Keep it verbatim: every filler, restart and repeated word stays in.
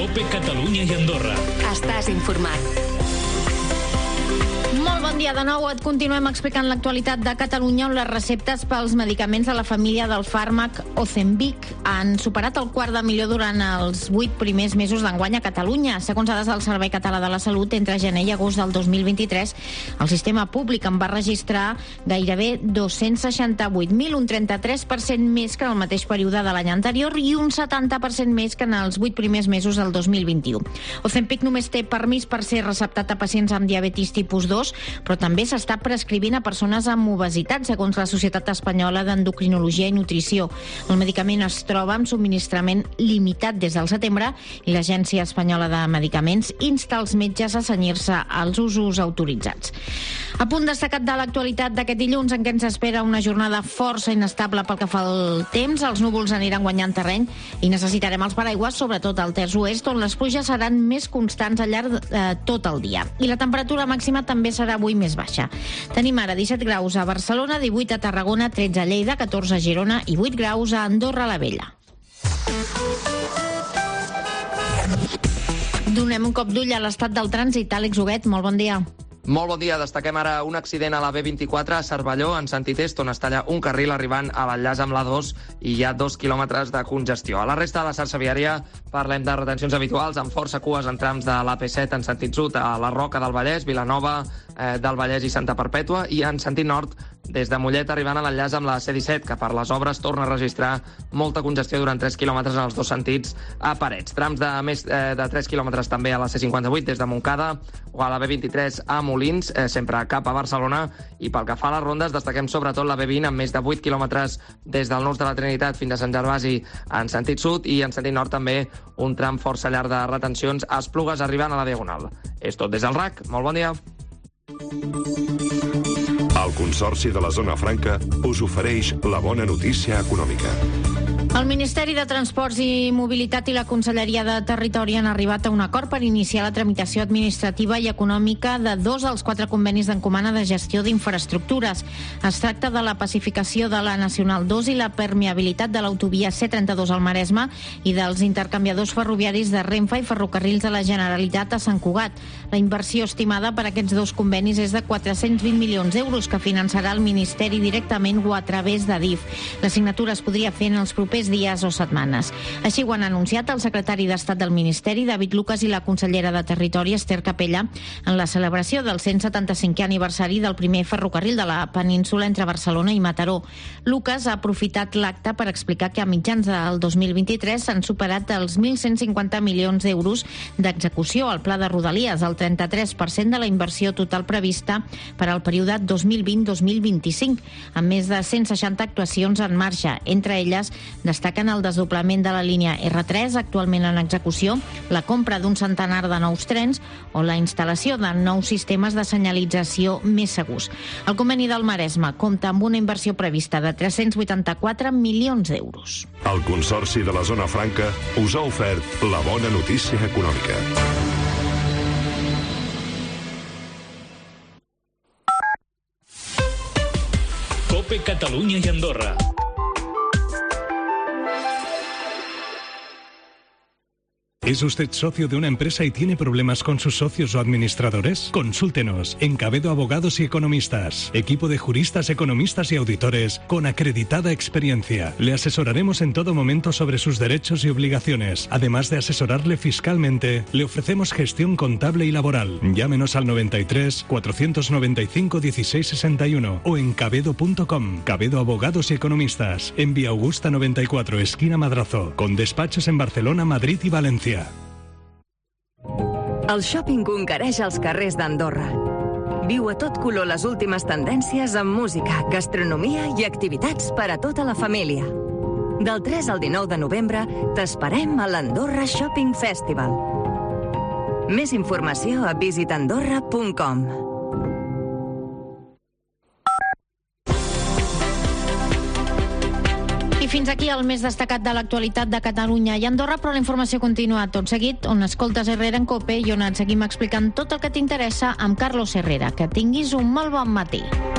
COPE Catalunya i Andorra. Estàs informat. Molt bon dia de nou. Et continuem explicant l'actualitat de Catalunya, on les receptes pels medicaments de la família del fàrmac Ozempic han superat el quart de milió durant els vuit primers mesos d'enguany a Catalunya. Segons dades del Servei Català de la Salut, entre gener i agost del dos mil vint-i-tres, el sistema públic en va registrar gairebé dos-cents seixanta-vuit mil, un trenta-tres per cent més que en el mateix període de l'any anterior i un setanta per cent més que en els vuit primers mesos del dos mil vint-i-u. Ozempic només té permís per ser receptat a pacients amb diabetis tipus dos, però també s'està prescrivint a persones amb obesitat, segons la Societat Espanyola d'Endocrinologia i Nutrició. El medicament es troba amb subministrament limitat des del setembre i l'Agència Espanyola de Medicaments insta els metges a cenyir-se als usos autoritzats. A punt destacat de l'actualitat d'aquest dilluns, en què ens espera una jornada força inestable pel que fa al temps, els núvols aniran guanyant terreny i necessitarem els paraigües, sobretot al terç oest, on les pluges seran més constants al llarg de eh, tot el dia. I la temperatura màxima també serà avui més baixa. Tenim ara disset graus a Barcelona, divuit a Tarragona, tretze a Lleida, catorze a Girona i vuit graus a Andorra la Vella. Donem un cop d'ull a l'estat del trànsit. Àlex Huguet, molt bon dia. Molt bon dia. Destaquem ara un accident a la B vint-i-quatre a Cervelló, en sentit est, on es talla un carril arribant a l'enllaç amb l'A dos i hi ha dos quilòmetres de congestió. A la resta de la xarxa viària parlem de retencions habituals amb força cues en trams de l'A P set en sentit sud a la Roca del Vallès, Vilanova eh, del Vallès i Santa Perpètua, i en sentit nord des de Mollet arribant a l'enllaç amb la C disset, que per les obres torna a registrar molta congestió durant tres quilòmetres en els dos sentits a Parets. Trams de més eh, de tres quilòmetres també a la C cinquanta-vuit des de Montcada o a la B vint-i-tres a Molins, eh, sempre cap a Barcelona. I pel que fa a les rondes, destaquem sobretot la B vint amb més de vuit quilòmetres des del Nus de la Trinitat fins a Sant Gervasi en sentit sud, i en sentit nord també un tram força llarg de retencions a Esplugues arribant a la Diagonal. És tot des del R A C. Molt bon dia. El Consorci de la Zona Franca us ofereix la bona notícia econòmica. El Ministeri de Transports i Mobilitat i la Conselleria de Territori han arribat a un acord per iniciar la tramitació administrativa i econòmica de dos dels quatre convenis d'encomana de gestió d'infraestructures. Es tracta de la pacificació de la Nacional dos i la permeabilitat de l'autovia C trenta-dos al Maresme i dels intercanviadors ferroviaris de Renfe i Ferrocarrils de la Generalitat a Sant Cugat. La inversió estimada per aquests dos convenis és de quatre-cents vint milions d'euros que finançarà el Ministeri directament o a través de D I F. La signatura es podria fer en els propers dies o setmanes. Així ho han anunciat el secretari d'Estat del Ministeri, David Lucas, i la consellera de Territori, Esther Capella, en la celebració del cent setanta-cinquè aniversari del primer ferrocarril de la península entre Barcelona i Mataró. Lucas ha aprofitat l'acte per explicar que a mitjans del dos mil vint-i-tres s'han superat els mil cent cinquanta milions d'euros d'execució al pla de Rodalies, el trenta-tres per cent de la inversió total prevista per al període dos mil vint a dos mil vint-i-cinc, amb més de cent seixanta actuacions en marxa, entre elles destaquen el desdoblament de la línia R tres, actualment en execució, la compra d'un centenar de nous trens o la instal·lació de nous sistemes de senyalització més segurs. El conveni del Maresme compta amb una inversió prevista de tres-cents vuitanta-quatre milions d'euros. El Consorci de la Zona Franca us ha ofert la bona notícia econòmica. COPE Catalunya i Andorra. ¿Es usted socio de una empresa y tiene problemas con sus socios o administradores? Consúltenos en Cabedo Abogados y Economistas. Equipo de juristas, economistas y auditores con acreditada experiencia. Le asesoraremos en todo momento sobre sus derechos y obligaciones. Además de asesorarle fiscalmente, le ofrecemos gestión contable y laboral. Llámenos al noventa y tres, cuatrocientos noventa y cinco, dieciséis sesenta y uno o en cabedo punto com. Cabedo Abogados y Economistas. En Vía Augusta noventa y cuatro, esquina Madrazo. Con despachos en Barcelona, Madrid y Valencia. El shopping conquereix els carrers d'Andorra. Viu a tot color les últimes tendències en música, gastronomia i activitats per a tota la família. Del tres al dinou de novembre t'esperem a l'Andorra Shopping Festival. Més informació a visit andorra punt com. Fins aquí el més destacat de l'actualitat de Catalunya i Andorra, però la informació continua tot seguit, on escoltes Herrera en COPE i on et seguim explicant tot el que t'interessa amb Carlos Herrera. Que tinguis un molt bon matí.